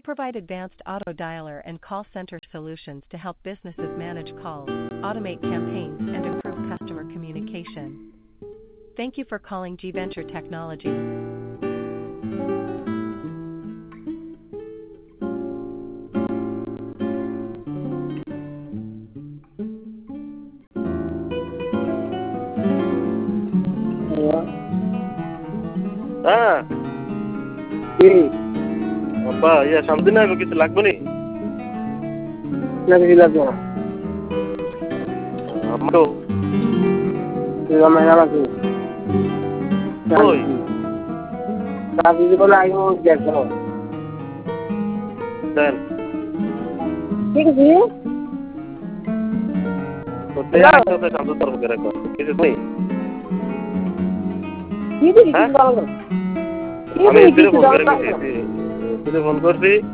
provide advanced auto dialer and call center solutions to help businesses manage calls, automate campaigns, and improve customer communication. Thank you for calling G Venture Technology. হ্যাঁ কি বাবা ইয়া সামনে না কিছু লাগবে নি না কিছু লাগবে না আমারও তুই আমার নাকি ওই কাজ দিব না আইও দেখো দেন ঠিক আছে তো তৈরি করতে শান্ত তরফ করে রাখো কিছু নেই কি দিবি কি বলো আমি ফোন করছি